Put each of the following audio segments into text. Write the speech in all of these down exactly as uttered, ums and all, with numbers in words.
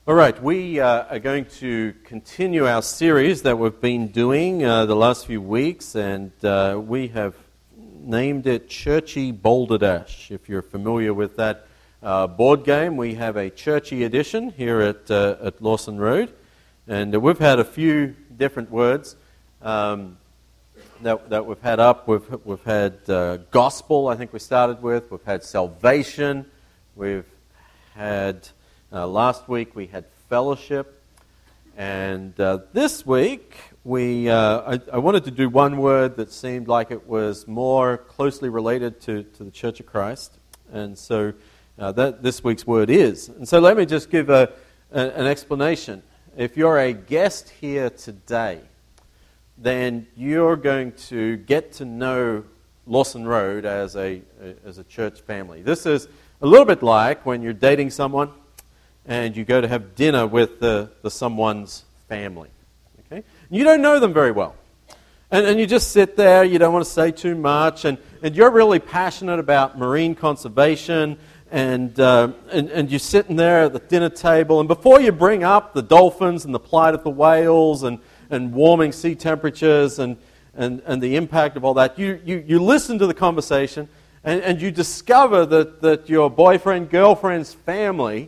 All right, we uh, are going to continue our series that we've been doing uh, the last few weeks, and uh, we have named it Churchy Balderdash. If you're familiar with that uh, board game, we have a churchy edition here at uh, at Lawson Road, and uh, we've had a few different words um, that that we've had up. We've we've had uh, gospel. I think we started with. We've had salvation. We've had Uh, last week we had fellowship, and uh, this week we uh, I, I wanted to do one word that seemed like it was more closely related to, to the Church of Christ, and so uh, that this week's word is. And so let me just give a, a, an explanation. If you're a guest here today, then you're going to get to know Lawson Road as a, a as a church family. This is a little bit like when you're dating someone and you go to have dinner with the, the someone's family. Okay? You don't know them very well. And, and you just sit there, you don't want to say too much, and, and you're really passionate about marine conservation, and, uh, and, and you're sitting there at the dinner table, and before you bring up the dolphins and the plight of the whales and, and warming sea temperatures and, and, and the impact of all that, you, you, you listen to the conversation, and, and you discover that, that your boyfriend, girlfriend's family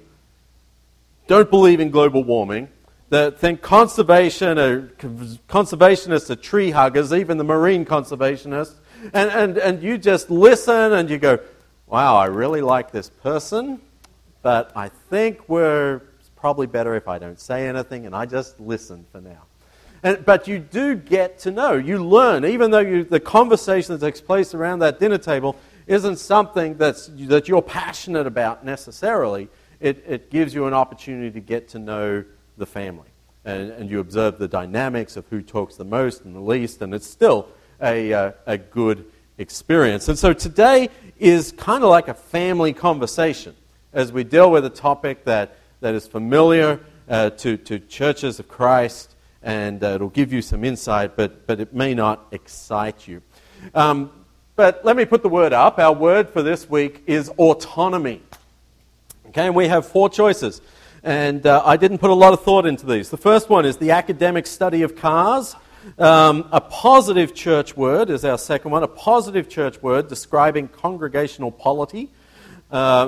don't believe in global warming, that think conservation are, conservationists are tree huggers, even the marine conservationists, and, and, and you just listen and you go, wow, I really like this person, but I think we're it's probably better if I don't say anything and I just listen for now. And, but you do get to know, you learn, even though you, the conversation that takes place around that dinner table isn't something that's, that you're passionate about necessarily. It, it gives you an opportunity to get to know the family. And, and you observe the dynamics of who talks the most and the least, and it's still a, uh, a good experience. And so today is kind of like a family conversation as we deal with a topic that, that is familiar uh, to, to churches of Christ, and uh, it'll give you some insight, but, but it may not excite you. Um, but let me put the word up. Our word for this week is autonomy. Okay, and we have four choices, and uh, I didn't put a lot of thought into these. The first one is the academic study of cars. Um, a positive church word is our second one, a positive church word describing congregational polity. Uh,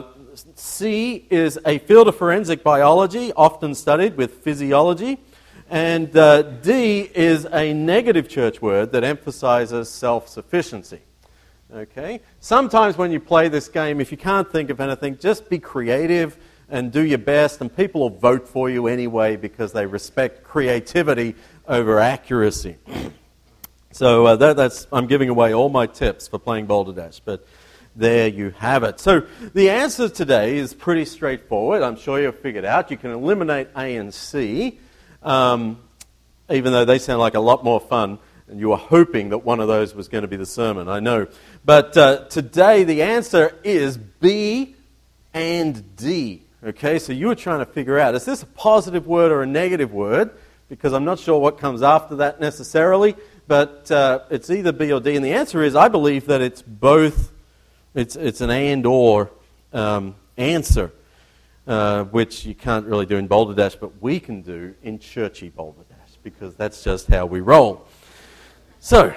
C is a field of forensic biology, often studied with physiology. And uh, D is a negative church word that emphasizes self-sufficiency. Okay. Sometimes when you play this game, if you can't think of anything, just be creative and do your best, and people will vote for you anyway because they respect creativity over accuracy. So uh, that, that's I'm giving away all my tips for playing Balderdash, but there you have it. So the answer today is pretty straightforward. I'm sure you've figured out. You can eliminate A and C, um, even though they sound like a lot more fun. And you were hoping that one of those was going to be the sermon, I know. But uh, today the answer is B and D. Okay, so you were trying to figure out, is this a positive word or a negative word? Because I'm not sure what comes after that necessarily, but uh, it's either B or D. And the answer is, I believe that it's both, it's, it's an and or um, answer, uh, which you can't really do in Balderdash, but we can do in Churchy Balderdash, because that's just how we roll. So,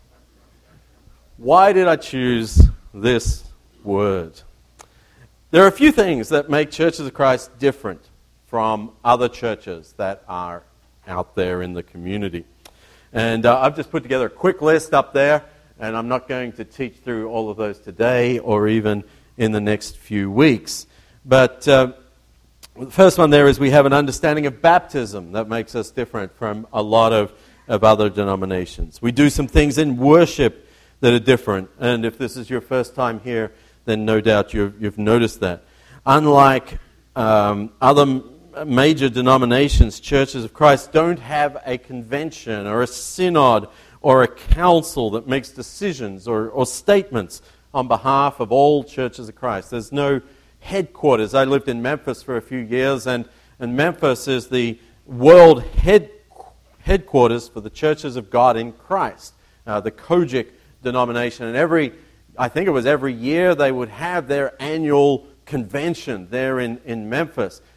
why did I choose this word? There are a few things that make Churches of Christ different from other churches that are out there in the community. And uh, I've just put together a quick list up there, and I'm not going to teach through all of those today or even in the next few weeks. But uh, the first one there is we have an understanding of baptism that makes us different from a lot of of other denominations. We do some things in worship that are different, and if this is your first time here, then no doubt you've, you've noticed that. Unlike um, other major denominations, Churches of Christ don't have a convention or a synod or a council that makes decisions or, or statements on behalf of all Churches of Christ. There's no headquarters. I lived in Memphis for a few years, and, and Memphis is the world headquarters headquarters for the Churches of God in Christ, uh, the Kojic denomination. And every, I think it was every year, they would have their annual convention there in, in Memphis.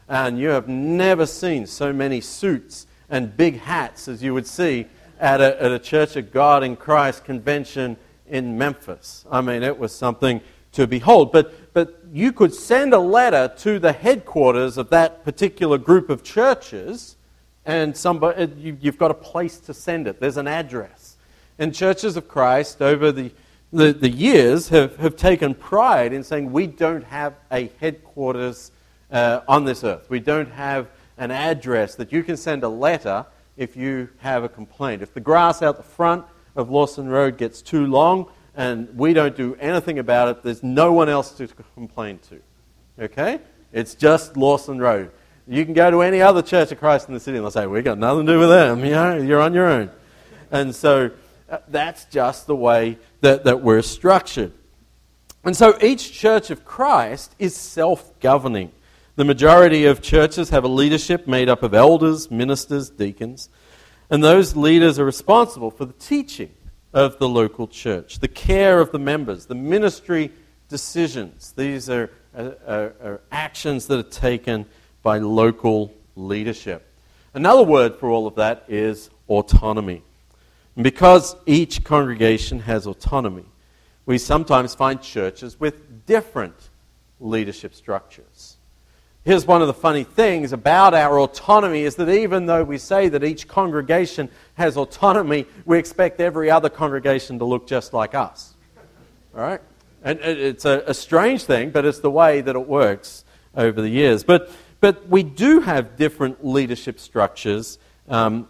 and you have never seen so many suits and big hats as you would see at a, at a Church of God in Christ convention in Memphis. I mean, it was something to behold. But, but you could send a letter to the headquarters of that particular group of churches, and somebody, you, you've got a place to send it. There's an address. And Churches of Christ over the, the, the years have, have taken pride in saying we don't have a headquarters uh, on this earth. We don't have an address that you can send a letter if you have a complaint. If the grass out the front of Lawson Road gets too long and we don't do anything about it, there's no one else to complain to. Okay? It's just Lawson Road. You can go to any other Church of Christ in the city and they'll say, we've got nothing to do with them. You know, you're on your own. And so uh, that's just the way that, that we're structured. And so each Church of Christ is self-governing. The majority of churches have a leadership made up of elders, ministers, deacons, and those leaders are responsible for the teaching of the local church, the care of the members, the ministry decisions. These are, are, are actions that are taken by local leadership. Another word for all of that is autonomy. And because each congregation has autonomy, we sometimes find churches with different leadership structures. Here's one of the funny things about our autonomy is that even though we say that each congregation has autonomy, we expect every other congregation to look just like us. All right? And it's a, a strange thing, but it's the way that it works over the years. But but we do have different leadership structures um,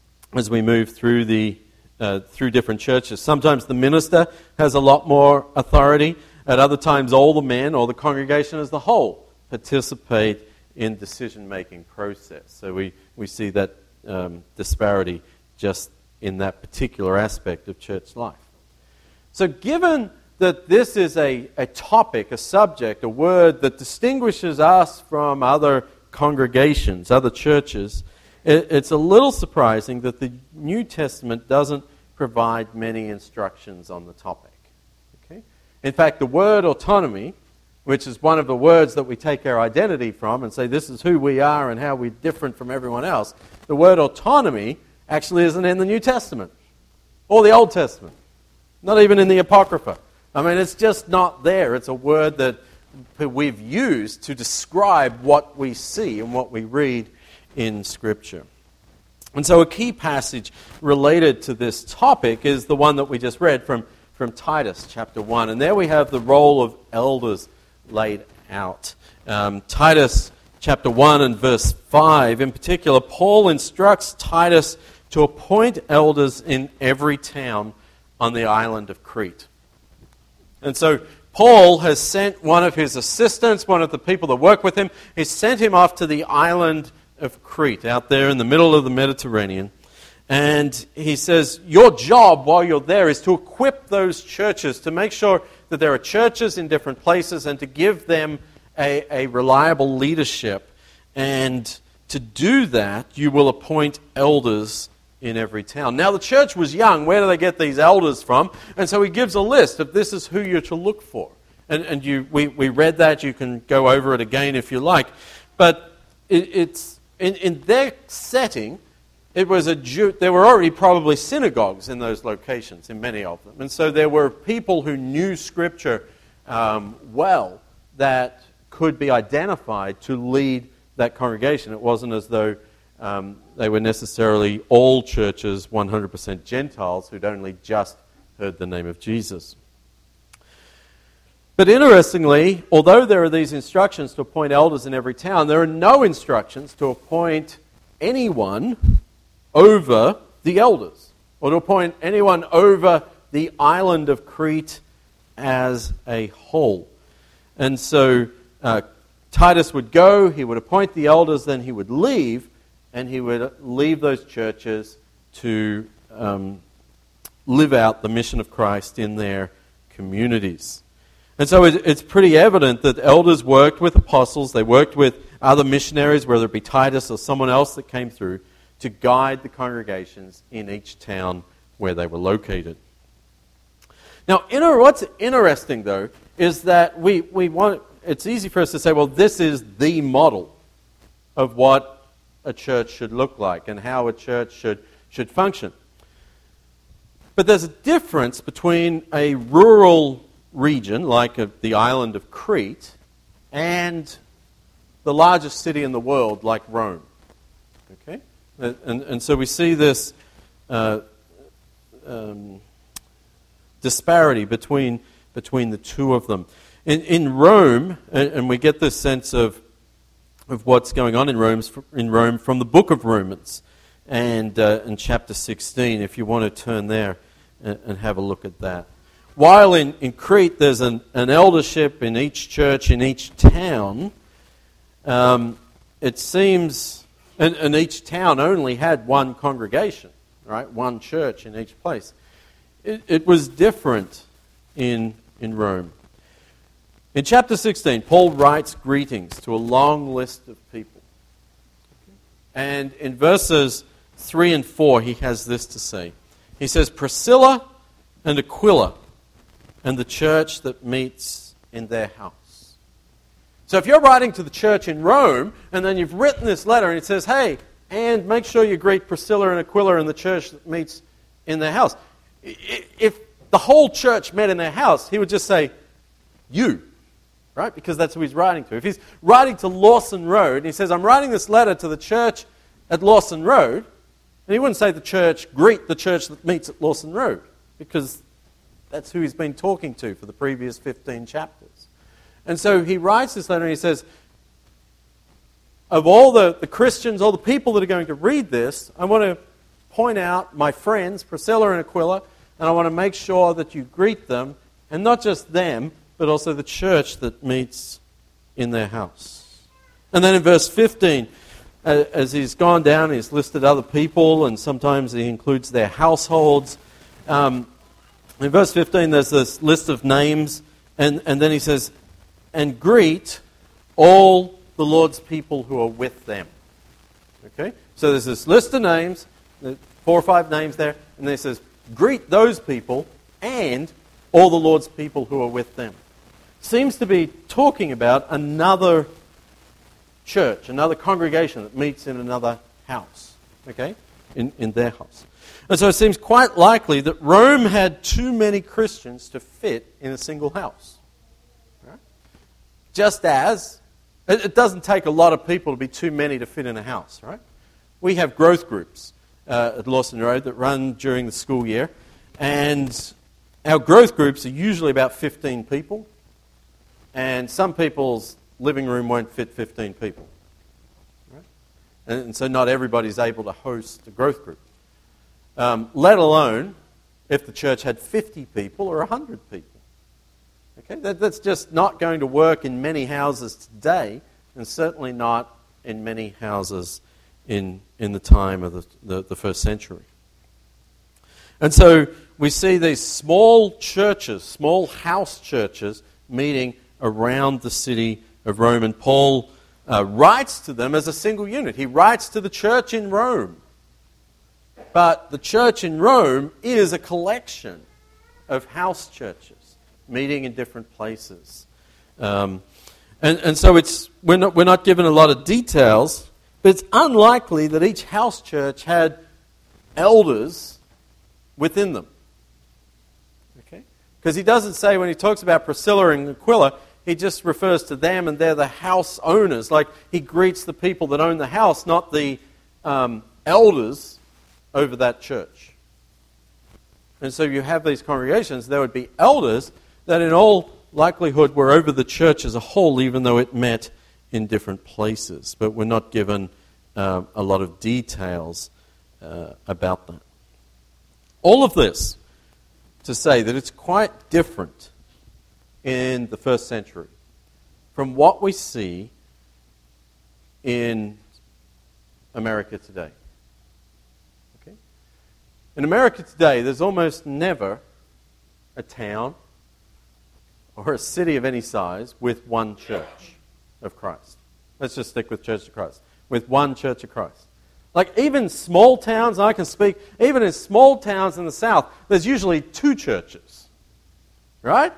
as we move through the uh, through different churches. Sometimes the minister has a lot more authority. At other times, all the men or the congregation as the whole participate in decision-making process. So we, we see that um, disparity just in that particular aspect of church life. So given that this is a, a topic, a subject, a word that distinguishes us from other congregations, other churches, it, it's a little surprising that the New Testament doesn't provide many instructions on the topic. Okay? In fact, the word autonomy, which is one of the words that we take our identity from and say this is who we are and how we're different from everyone else. The word autonomy actually isn't in the New Testament or the Old Testament, not even in the Apocrypha. I mean, it's just not there. It's a word that we've used to describe what we see and what we read in Scripture. And so a key passage related to this topic is the one that we just read from, from Titus chapter one. And there we have the role of elders laid out. Um, Titus chapter one and verse five, in particular, Paul instructs Titus to appoint elders in every town on the island of Crete. And so Paul has sent one of his assistants, one of the people that work with him, he sent him off to the island of Crete, out there in the middle of the Mediterranean. And he says, your job while you're there is to equip those churches, to make sure that there are churches in different places and to give them a, a reliable leadership. And to do that, you will appoint elders in every town. Now, the church was young. Where do they get these elders from? And so he gives a list of this is who you're to look for. And, and you, we, we read that. You can go over it again if you like. But it, it's in, in their setting, it was a Jew, there were already probably synagogues in those locations, in many of them. And so there were people who knew Scripture um, well that could be identified to lead that congregation. It wasn't as though um, they were necessarily all churches, one hundred percent Gentiles, who'd only just heard the name of Jesus. But interestingly, although there are these instructions to appoint elders in every town, there are no instructions to appoint anyone over the elders, or to appoint anyone over the island of Crete as a whole. And so uh, Titus would go, he would appoint the elders, then he would leave, and he would leave those churches to um, live out the mission of Christ in their communities. And so it's pretty evident that elders worked with apostles, they worked with other missionaries, whether it be Titus or someone else that came through, to guide the congregations in each town where they were located. Now, inter- what's interesting, though, is that we, we want, it's easy for us to say, well, this is the model. of what a church should look like and how a church should, should function. But there's a difference between a rural region, like a, the island of Crete, and the largest city in the world, like Rome. Okay? And, and, and so we see this uh, um, disparity between, between the two of them. In, in Rome, and, and we get this sense of, of what's going on in Rome, in Rome from the book of Romans and uh, in chapter sixteen, if you want to turn there and, and have a look at that. While in, in Crete there's an, an eldership in each church, in each town, um, it seems, and, and each town only had one congregation, right? One church in each place. It, it was different in, in Rome. In chapter sixteen, Paul writes greetings to a long list of people. And in verses three and four, he has this to say. He says, Priscilla and Aquila and the church that meets in their house. So if you're writing to the church in Rome, and then you've written this letter, and it says, hey, and make sure you greet Priscilla and Aquila and the church that meets in their house. If the whole church met in their house, he would just say, you. Right? Because that's who he's writing to. If he's writing to Lawson Road, and he says, I'm writing this letter to the church at Lawson Road, and he wouldn't say the church, greet the church that meets at Lawson Road, because that's who he's been talking to for the previous fifteen chapters. And so he writes this letter and he says, of all the, the Christians, all the people that are going to read this, I want to point out my friends, Priscilla and Aquila, and I want to make sure that you greet them, and not just them, but also the church that meets in their house. And then in verse fifteen, as he's gone down, he's listed other people, and sometimes he includes their households. Um, in verse fifteen, there's this list of names, and, and then he says, and greet all the Lord's people who are with them. Okay? So there's this list of names, four or five names there, and then he says, greet those people and all the Lord's people who are with them. Seems to be talking about another church, another congregation that meets in another house, okay, in, in their house. And so it seems quite likely that Rome had too many Christians to fit in a single house. Right? Just as it, it doesn't take a lot of people to be too many to fit in a house, right? We have growth groups uh, at Lawson Road that run during the school year, and our growth groups are usually about fifteen people. And some people's living room won't fit fifteen people. Right? And, and so not everybody's able to host a growth group. Um, let alone if the church had fifty people or one hundred people. Okay, that, that's just not going to work in many houses today, and certainly not in many houses in, in the time of the, the, the first century. And so we see these small churches, small house churches, meeting around the city of Rome. And Paul uh, writes to them as a single unit. He writes to the church in Rome. But the church in Rome is a collection of house churches meeting in different places. Um, and, and so it's we're not, we're not given a lot of details, but it's unlikely that each house church had elders within them. Okay? Because he doesn't say, when he talks about Priscilla and Aquila, he just refers to them and they're the house owners. Like he greets the people that own the house, not the um, elders over that church. And so you have these congregations, there would be elders that in all likelihood were over the church as a whole, even though it met in different places. But we're not given uh, a lot of details uh, about that. All of this to say that it's quite different in the first century from what we see in America today. Okay? In America today, there's almost never a town or a city of any size with one church of Christ. Let's just stick with Church of Christ. With one Church of Christ. Like even small towns, and I can speak, even in small towns in the South, there's usually two churches. Right?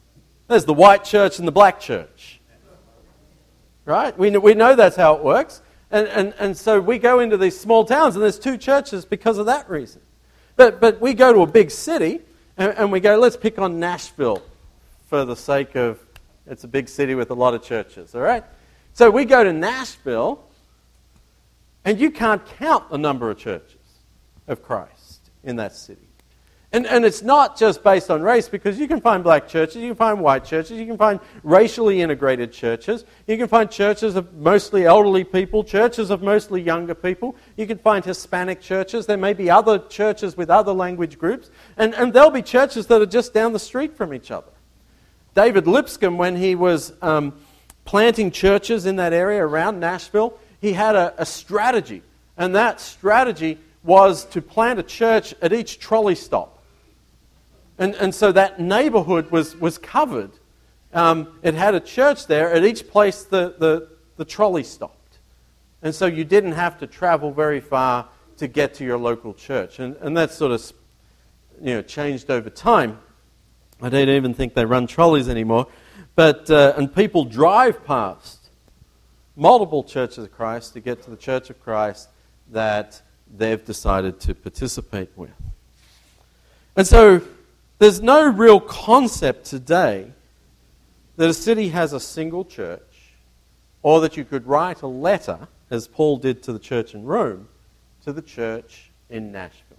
There's the white church and the black church. Right? We know, we know that's how it works. And, and, and so we go into these small towns and there's two churches because of that reason. But, but we go to a big city and, and we go, let's pick on Nashville for the sake of, it's a big city with a lot of churches, all right? So we go to Nashville and you can't count the number of churches of Christ in that city. And, and it's not just based on race, because you can find black churches, you can find white churches, you can find racially integrated churches, you can find churches of mostly elderly people, churches of mostly younger people, you can find Hispanic churches, there may be other churches with other language groups, and, and there'll be churches that are just down the street from each other. David Lipscomb, when he was um, planting churches in that area around Nashville, he had a, a strategy, and that strategy was to plant a church at each trolley stop. And, and so that neighborhood was, was covered. Um, it had a church there at each place the, the, the trolley stopped. And so you didn't have to travel very far to get to your local church. And, and that sort of you know, changed over time. I don't even think they run trolleys anymore. But uh, and people drive past multiple churches of Christ to get to the Church of Christ that they've decided to participate with. And so there's no real concept today that a city has a single church, or that you could write a letter, as Paul did to the church in Rome, to the church in Nashville.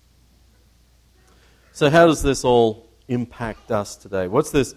So how does this all impact us today? What's this?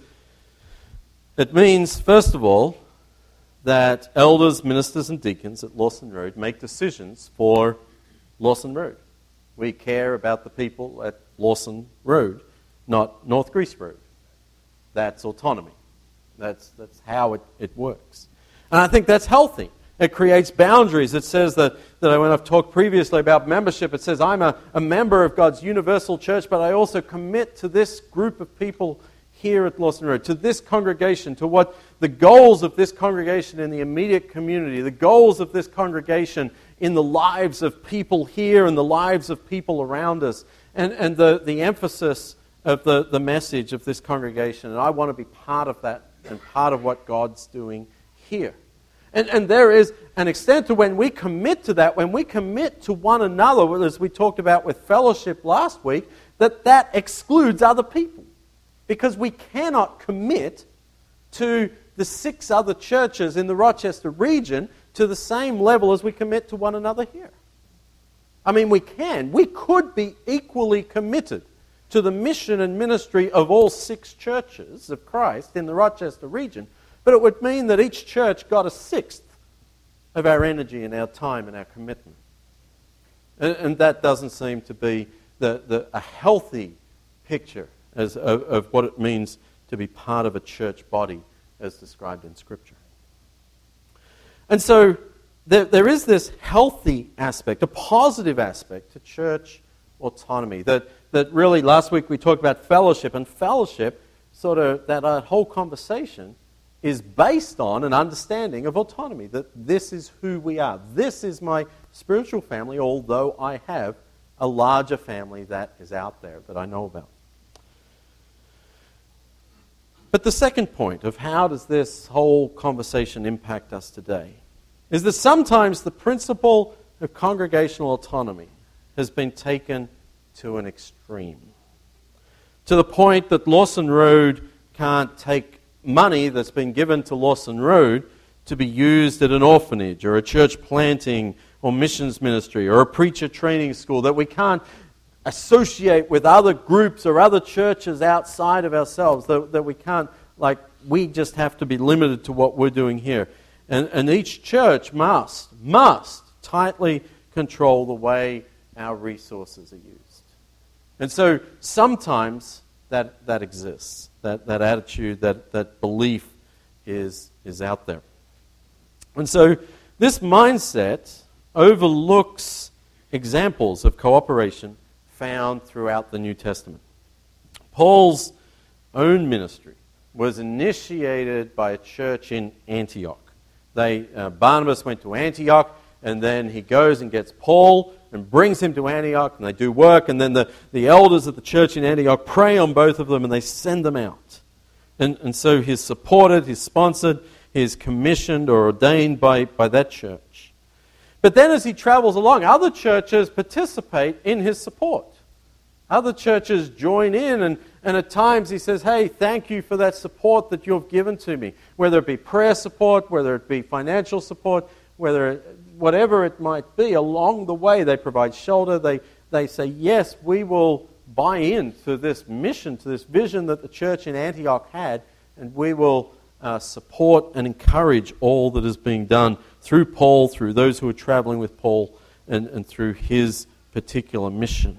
It means, first of all, that elders, ministers, and deacons at Lawson Road make decisions for Lawson Road. We care about the people at Lawson Road, not North Greece Road. That's autonomy. That's, that's how it, it works. And I think that's healthy. It creates boundaries. It says that, that when I've talked previously about membership, it says I'm a, a member of God's universal church, but I also commit to this group of people here at Lawson Road, to this congregation, to what the goals of this congregation in the immediate community, the goals of this congregation in the lives of people here and the lives of people around us, and, and the, the emphasis of the, the message of this congregation. And I want to be part of that and part of what God's doing here. And, and there is an extent to when we commit to that, when we commit to one another, as we talked about with fellowship last week, that that excludes other people. Because we cannot commit to the six other churches in the Rochester region to the same level as we commit to one another here. I mean, we can. We could be equally committed to the mission and ministry of all six churches of Christ in the Rochester region, but it would mean that each church got a sixth of our energy and our time and our commitment. And, and that doesn't seem to be the, the, a healthy picture as of, of what it means to be part of a church body as described in Scripture. And so there, there is this healthy aspect, a positive aspect to church autonomy. That, that really, last week we talked about fellowship, and fellowship, sort of, that uh, whole conversation is based on an understanding of autonomy, that this is who we are. This is my spiritual family, although I have a larger family that is out there that I know about. But the second point of how does this whole conversation impact us today is that sometimes the principle of congregational autonomy has been taken to an extreme. To the point that Lawson Road can't take money that's been given to Lawson Road to be used at an orphanage or a church planting or missions ministry or a preacher training school, that we can't associate with other groups or other churches outside of ourselves, that, that we can't, like, we just have to be limited to what we're doing here. And, and each church must, must tightly control the way our resources are used. And so sometimes that, that exists, that, that attitude, that, that belief is, is out there. And so this mindset overlooks examples of cooperation found throughout the New Testament. Paul's own ministry was initiated by a church in Antioch. They, uh, Barnabas went to Antioch, and then he goes and gets Paul and brings him to Antioch, and they do work, and then the, the elders of the church in Antioch pray on both of them, and they send them out. And, and so he's supported, he's sponsored, he's commissioned or ordained by, by that church. But then as he travels along, other churches participate in his support. Other churches join in, and, and at times he says, hey, thank you for that support that you've given to me. Whether it be prayer support, whether it be financial support, whether it, whatever it might be, along the way they provide shelter. They, they say, yes, we will buy into this mission, to this vision that the church in Antioch had, and we will uh, support and encourage all that is being done through Paul, through those who are traveling with Paul, and, and through his particular mission.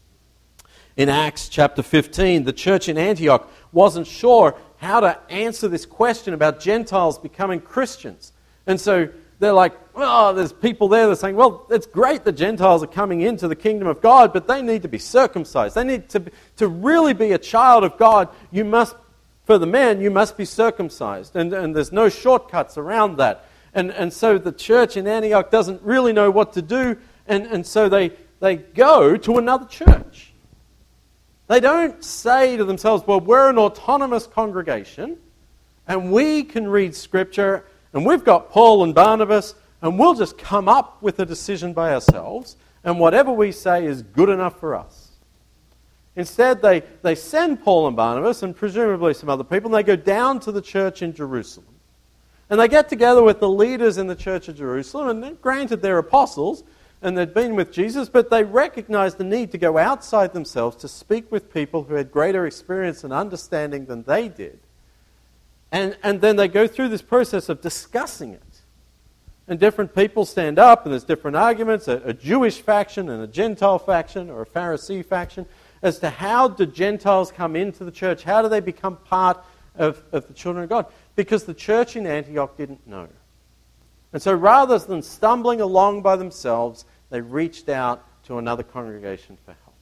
In Acts chapter fifteen, the church in Antioch wasn't sure how to answer this question about Gentiles becoming Christians. And so they're like, well, there's people there that are saying, well, it's great that Gentiles are coming into the kingdom of God, but they need to be circumcised. They need to, to really be a child of God. You must, for the men, you must be circumcised. And, and there's no shortcuts around that. And, and so the church in Antioch doesn't really know what to do, and, and so they, they go to another church. They don't say to themselves, well, we're an autonomous congregation, and we can read Scripture, and we've got Paul and Barnabas, and we'll just come up with a decision by ourselves, and whatever we say is good enough for us. Instead, they, they send Paul and Barnabas, and presumably some other people, and they go down to the church in Jerusalem. And they get together with the leaders in the church of Jerusalem, and granted they're apostles, and they'd been with Jesus, but they recognized the need to go outside themselves to speak with people who had greater experience and understanding than they did. And, and then they go through this process of discussing it. And different people stand up, and there's different arguments, a, a Jewish faction and a Gentile faction, or a Pharisee faction, as to how do Gentiles come into the church? How do they become part of, of the children of God? Because the church in Antioch didn't know. And so rather than stumbling along by themselves, they reached out to another congregation for help.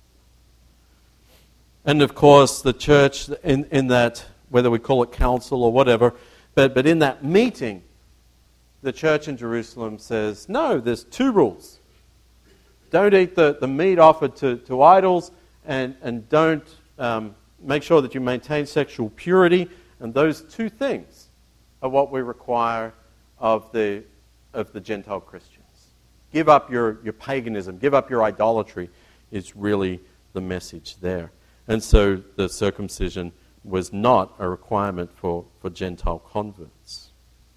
And of course, the church in, in that, whether we call it council or whatever, but, but in that meeting, the church in Jerusalem says, no, there's two rules. Don't eat the, the meat offered to, to idols, and, and don't um, make sure that you maintain sexual purity. And those two things are what we require of the of the Gentile Christians. Give up your, your paganism, give up your idolatry is really the message there. And so the circumcision was not a requirement for, for Gentile converts.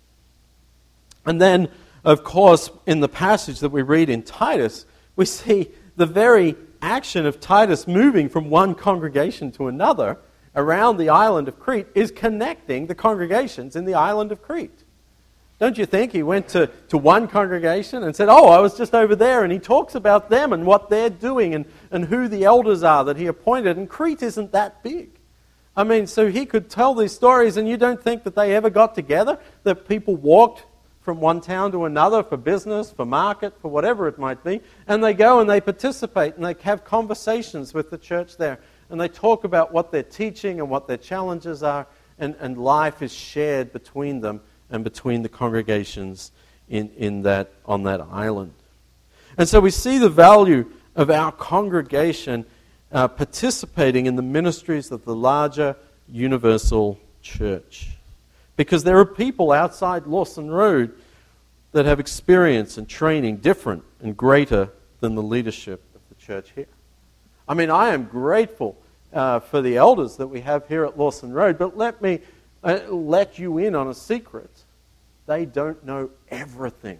And then, of course, in the passage that we read in Titus, we see the very action of Titus moving from one congregation to another around the island of Crete is connecting the congregations in the island of Crete. Don't you think he went to, to one congregation and said, oh, I was just over there, and he talks about them and what they're doing and, and who the elders are that he appointed, and Crete isn't that big. I mean, so he could tell these stories, and you don't think that they ever got together, that people walked from one town to another for business, for market, for whatever it might be, and they go and they participate and they have conversations with the church there, and they talk about what they're teaching and what their challenges are, and, and life is shared between them and between the congregations in, in that, on that island. And so we see the value of our congregation uh, participating in the ministries of the larger universal church. Because there are people outside Lawson Road that have experience and training different and greater than the leadership of the church here. I mean, I am grateful uh, for the elders that we have here at Lawson Road, but let me uh, let you in on a secret. They don't know everything.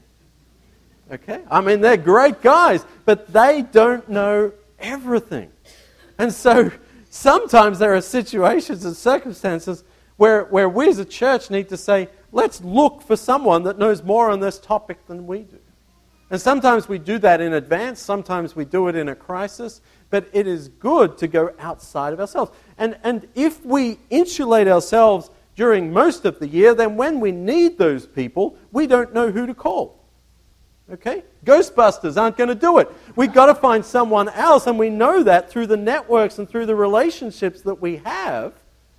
Okay? I mean, they're great guys, but they don't know everything. And so sometimes there are situations and circumstances where, where we as a church need to say, let's look for someone that knows more on this topic than we do. And sometimes we do that in advance, sometimes we do it in a crisis, but it is good to go outside of ourselves. And, and if we insulate ourselves during most of the year, then when we need those people, we don't know who to call. Okay? Ghostbusters aren't going to do it. We've got to find someone else, and we know that through the networks and through the relationships that we have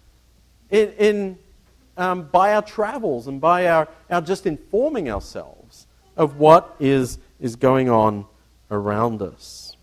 in, in um, by our travels and by our, our just informing ourselves of what is, is going on around us.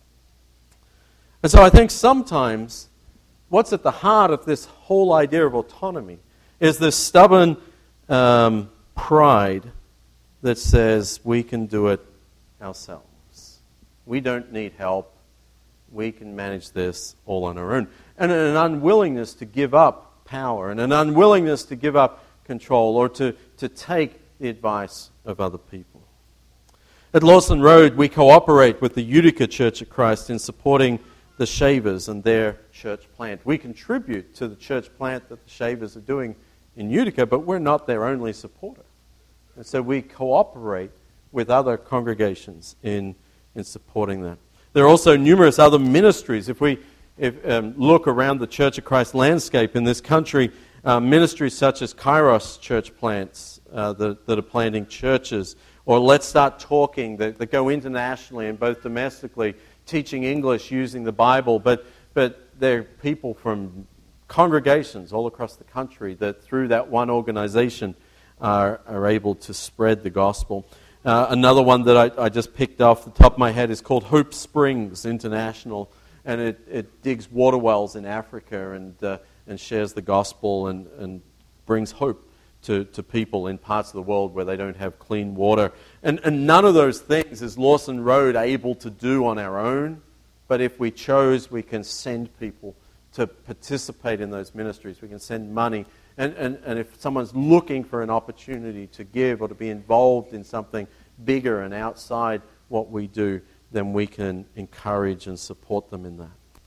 And so I think sometimes what's at the heart of this whole idea of autonomy is this stubborn um, pride that says we can do it ourselves. We don't need help. We can manage this all on our own. And an unwillingness to give up power and an unwillingness to give up control or to, to take the advice of other people. At Lawson Road, we cooperate with the Utica Church of Christ in supporting the Shavers and their church plant. We contribute to the church plant that the Shavers are doing in Utica, but we're not their only supporter. And so we cooperate with other congregations in, in supporting that. There are also numerous other ministries. If we if, um, look around the Church of Christ landscape in this country, uh, ministries such as Kairos church plants uh, that, that are planting churches, or Let's Start Talking that, that go internationally and both domestically, teaching English using the Bible, but, but there are people from congregations all across the country that through that one organization are, are able to spread the gospel. Uh, another one that I, I just picked off the top of my head is called Hope Springs International, and it, it digs water wells in Africa and uh, and shares the gospel and, and brings hope to, to people in parts of the world where they don't have clean water. And, and none of those things is Lawson Road able to do on our own, but if we chose, we can send people to participate in those ministries. We can send money. And, and, and if someone's looking for an opportunity to give or to be involved in something bigger and outside what we do, then we can encourage and support them in that.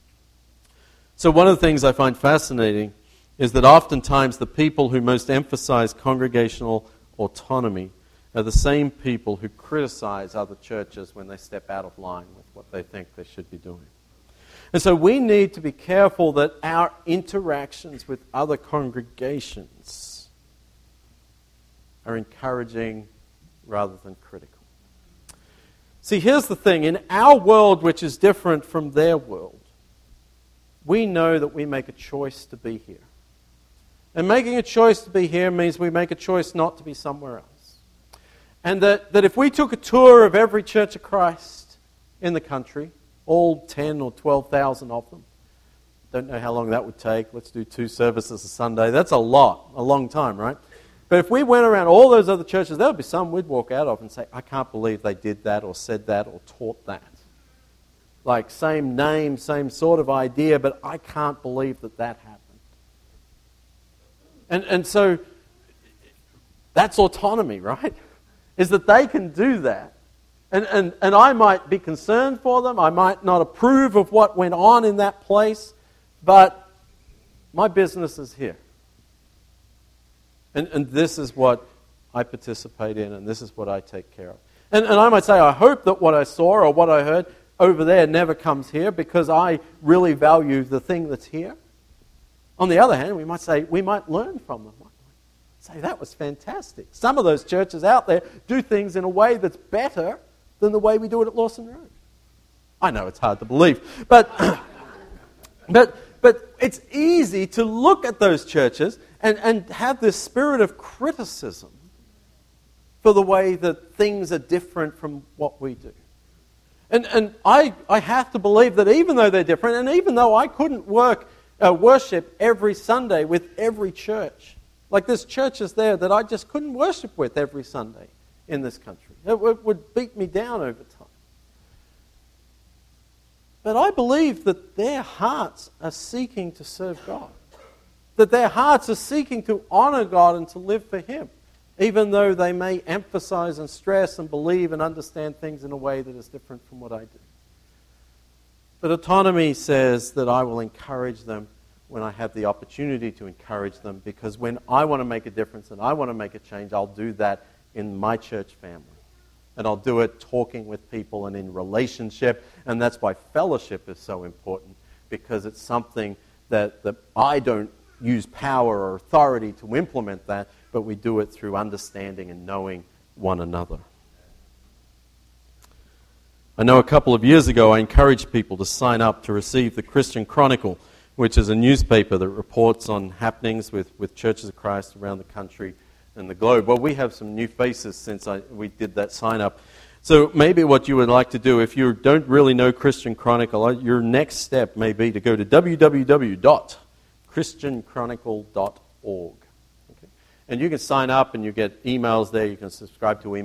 So one of the things I find fascinating is that oftentimes the people who most emphasize congregational autonomy are the same people who criticize other churches when they step out of line with what they think they should be doing. And so we need to be careful that our interactions with other congregations are encouraging rather than critical. See, here's the thing. In our world, which is different from their world, we know that we make a choice to be here. And making a choice to be here means we make a choice not to be somewhere else. And that, that if we took a tour of every Church of Christ in the country, all ten or twelve thousand of them, don't know how long that would take. Let's do two services a Sunday. That's a lot, a long time, right? But if we went around all those other churches, there would be some we'd walk out of and say, I can't believe they did that or said that or taught that. Like same name, same sort of idea, but I can't believe that that happened. And and so that's autonomy, right? Is that they can do that. And, and, and I might be concerned for them. I might not approve of what went on in that place, but my business is here. And, and this is what I participate in, and this is what I take care of. And, and I might say, I hope that what I saw or what I heard over there never comes here because I really value the thing that's here. On the other hand, we might say, we might learn from them. Say, that was fantastic. Some of those churches out there do things in a way that's better than the way we do it at Lawson Road. I know it's hard to believe, but but but it's easy to look at those churches and, and have this spirit of criticism for the way that things are different from what we do. And and I, I have to believe that even though they're different, and even though I couldn't work uh, worship every Sunday with every church, like there's churches there that I just couldn't worship with every Sunday in this country. It would beat me down over time. But I believe that their hearts are seeking to serve God. That their hearts are seeking to honor God and to live for Him, even though they may emphasize and stress and believe and understand things in a way that is different from what I do. But autonomy says that I will encourage them when I have the opportunity to encourage them, because when I want to make a difference and I want to make a change, I'll do that in my church family. And I'll do it talking with people and in relationship. And that's why fellowship is so important, because it's something that, that I don't use power or authority to implement that, but we do it through understanding and knowing one another. I know a couple of years ago I encouraged people to sign up to receive the Christian Chronicle, which is a newspaper that reports on happenings with, with churches of Christ around the country and the globe. Well, we have some new faces since I, we did that sign-up. So maybe what you would like to do, if you don't really know Christian Chronicle, your next step may be to go to w w w dot christian chronicle dot org. Okay? And you can sign up and you get emails there. You can subscribe to emails.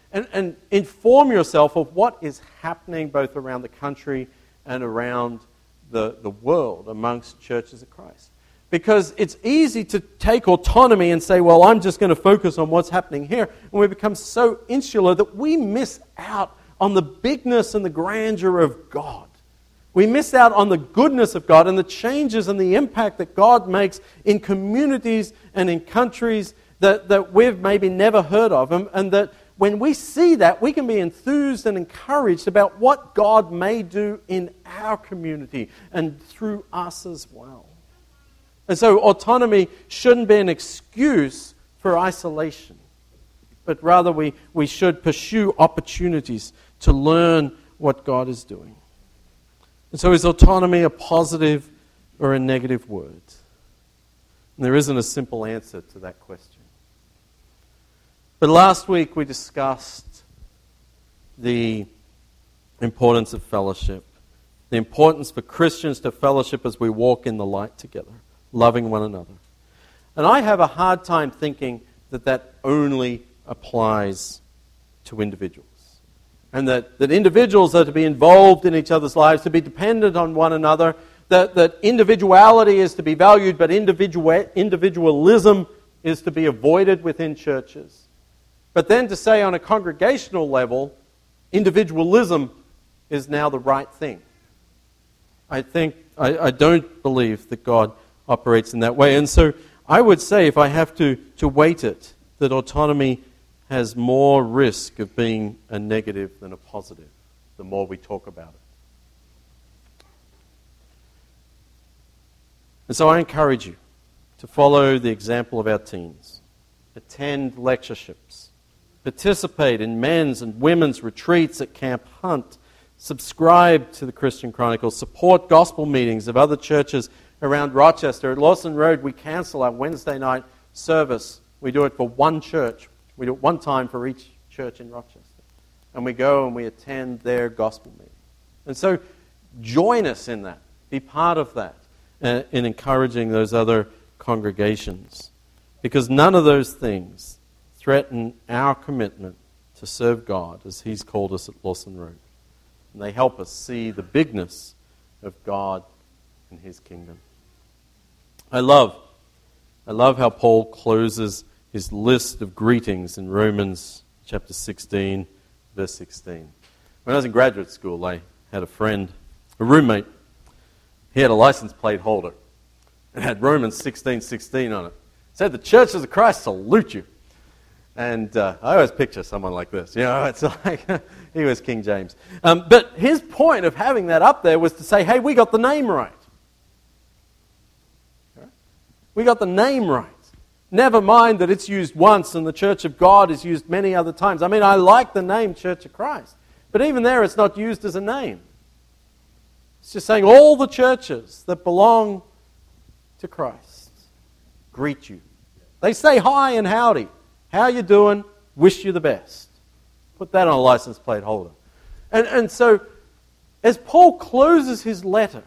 and, and inform yourself of what is happening both around the country and around the, the world amongst churches of Christ. Because it's easy to take autonomy and say, well, I'm just going to focus on what's happening here. And we become so insular that we miss out on the bigness and the grandeur of God. We miss out on the goodness of God and the changes and the impact that God makes in communities and in countries that, that we've maybe never heard of. And, and that when we see that, we can be enthused and encouraged about what God may do in our community and through us as well. And so autonomy shouldn't be an excuse for isolation, but rather we, we should pursue opportunities to learn what God is doing. And so is autonomy a positive or a negative word? And there isn't a simple answer to that question. But last week we discussed the importance of fellowship, the importance for Christians to fellowship as we walk in the light together, loving one another. And I have a hard time thinking that that only applies to individuals. And that, that individuals are to be involved in each other's lives, to be dependent on one another, that, that individuality is to be valued, but individual, individualism is to be avoided within churches. But then to say on a congregational level, individualism is now the right thing. I think, I, I don't believe that God operates in that way. And so I would say, if I have to, to weight it, that autonomy has more risk of being a negative than a positive, the more we talk about it. And so I encourage you to follow the example of our teens. Attend lectureships. Participate in men's and women's retreats at Camp Hunt. Subscribe to the Christian Chronicles. Support gospel meetings of other churches around Rochester. At Lawson Road, we cancel our Wednesday night service. We do it for one church. We do it one time for each church in Rochester. And we go and we attend their gospel meeting. And so join us in that. Be part of that uh, in encouraging those other congregations. Because none of those things threaten our commitment to serve God as He's called us at Lawson Road. And they help us see the bigness of God and His kingdom. I love, I love how Paul closes his list of greetings in Romans chapter sixteen, verse sixteen. When I was in graduate school, I had a friend, a roommate. He had a license plate holder and had Romans sixteen sixteen on it. It said, "The churches of Christ salute you." And uh, I always picture someone like this. You know, it's like he was King James. Um, but his point of having that up there was to say, hey, we got the name right. We got the name right. Never mind that it's used once and the Church of God is used many other times. I mean, I like the name Church of Christ. But even there, it's not used as a name. It's just saying all the churches that belong to Christ greet you. They say hi and howdy. How you doing? Wish you the best. Put that on a license plate holder. And, and so, as Paul closes his letter,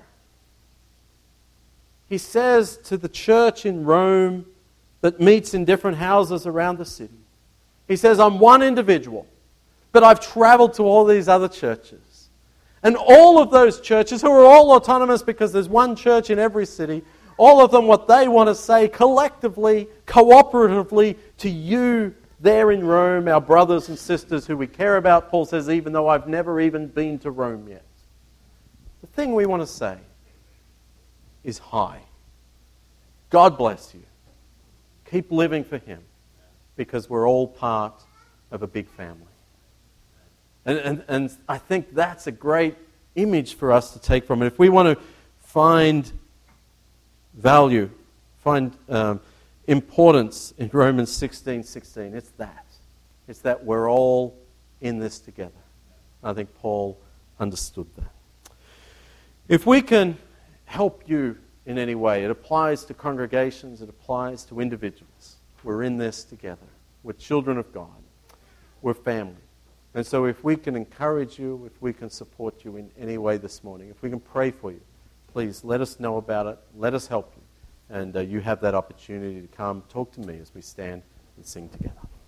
he says to the church in Rome that meets in different houses around the city, he says, I'm one individual, but I've traveled to all these other churches. And all of those churches, who are all autonomous because there's one church in every city, all of them, what they want to say collectively, cooperatively to you there in Rome, our brothers and sisters who we care about, Paul says, even though I've never even been to Rome yet. The thing we want to say is hi. God bless you. Keep living for Him because we're all part of a big family. And, and, and I think that's a great image for us to take from it. If we want to find value, find um, importance in Romans sixteen sixteen, it's that. It's that we're all in this together. I think Paul understood that. If we can help you in any way, it applies to congregations, it applies to individuals. We're in this together. We're children of God. We're family. And so if we can encourage you, if we can support you in any way this morning, if we can pray for you, please let us know about it. Let us help you. And uh, you have that opportunity to come talk to me as we stand and sing together.